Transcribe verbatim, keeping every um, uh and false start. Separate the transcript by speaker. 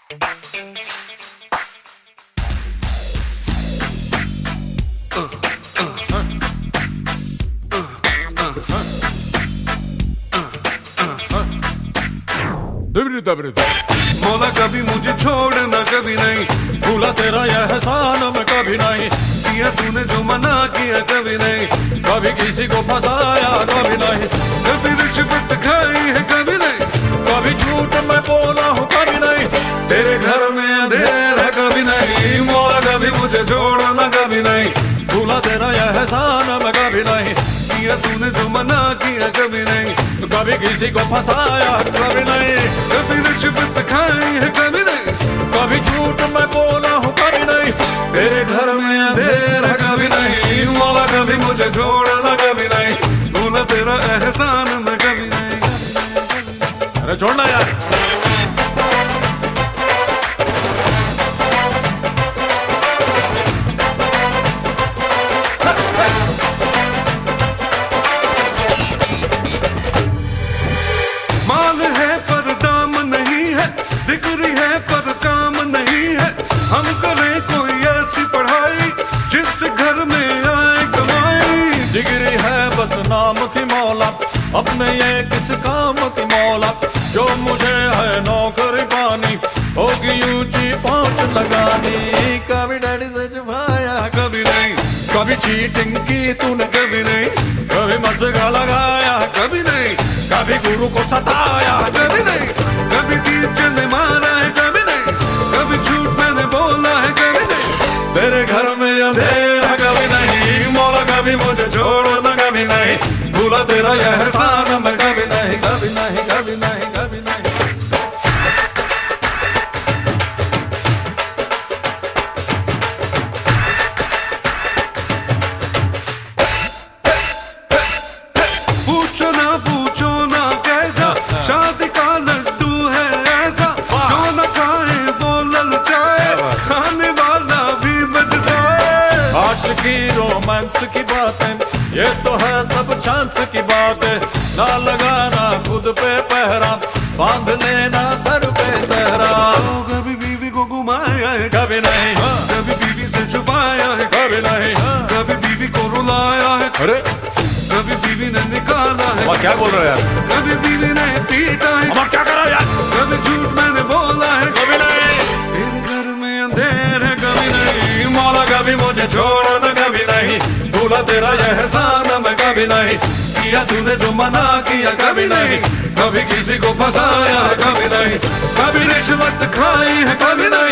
Speaker 1: मौला कभी मुझे छोड़ना कभी नहीं,
Speaker 2: भूला तेरा यह एहसान मैं कभी नहीं,
Speaker 1: किया तूने जो मना किया कभी नहीं,
Speaker 2: कभी किसी को फंसाया कभी नहीं,
Speaker 1: कभी रिश्वत खाई है कभी नहीं,
Speaker 2: कभी झूठ मैं बोला हूँ कभी नहीं,
Speaker 1: तेरे घर में अंधेर है कभी नहीं, मौला कभी मुझे छोड़ना कभी नहीं,
Speaker 2: भूला तेरा यह एहसान मैं कभी नहीं,
Speaker 1: किया तूने जो मना किया कभी नहीं,
Speaker 2: कभी किसी को फंसाया कभी नहीं,
Speaker 1: कभी रिश्वत खाई है कभी नहीं,
Speaker 2: कभी झूठ मैं बोला हूँ कभी नहीं,
Speaker 1: तेरे घर में अंधेर है कभी नहीं, मौला कभी मुझे छोड़ना कभी नहीं, भूला तेरा एहसान मैं कभी नहीं।
Speaker 2: अरे छोड़ना यार।
Speaker 1: माल है पर दाम नहीं है, डिग्री है पर काम नहीं है, हम करें कोई ऐसी पढ़ाई जिस घर में आए कमाई।
Speaker 2: डिग्री है बस नाम की मौला, अपने ये किस काम की मौला, जो मुझे है नौकरी पानी, होगी ऊंची पहुंच लगानी, कभी डैडी से छुपाया
Speaker 1: कभी नहीं,
Speaker 2: कभी चीटिंग की तूने
Speaker 1: कभी नहीं,
Speaker 2: कभी मस्का लगाया
Speaker 1: कभी नहीं,
Speaker 2: कभी गुरु को सताया
Speaker 1: कभी नहीं, कभी टीचर ने मारा है कभी नहीं, कभी झूठ मैंने बोला है कभी नहीं,
Speaker 2: तेरे घर में अंधेरा कभी नहीं, मौला कभी मुझे छोड़ना कभी नहीं, भूला तेरा यह एहसान मैं कभी नहीं, कभी नहीं कभी नहीं कभी नहीं।
Speaker 1: पूछो ना पूछो ना कैसा शादी का लड्डू है ऐसा, जो न खाए वो ललचाए, खाने वाला भी बचता है।
Speaker 2: आशिकी रोमांस की बातें ये तो है सब चांस की बातें, ना लगाना खुद पे पहरा, बांध लेना सर पे सहरा,
Speaker 1: कभी बीवी को घुमाया है
Speaker 2: कभी नहीं,
Speaker 1: कभी बीवी से छुपाया है
Speaker 2: कभी नहीं,
Speaker 1: कभी बीवी को रुलाया है,
Speaker 2: अरे
Speaker 1: कभी बीवी ने निकाला है,
Speaker 2: क्या बोल रहे हो यार,
Speaker 1: कभी बीवी ने पीटा है,
Speaker 2: अब क्या करो यार,
Speaker 1: कभी झूठ मैंने बोला है
Speaker 2: कभी नहीं,
Speaker 1: तेरे घर में अंधेर है कभी नहीं,
Speaker 2: मौला कभी मुझे छोड़ना कभी नहीं, भूला तेरा यह एहसान मैं कभी नहीं, किया तूने जो मना किया कभी नहीं, कभी किसी को फंसाया कभी नहीं, कभी रिश्वत खाई है कभी नहीं।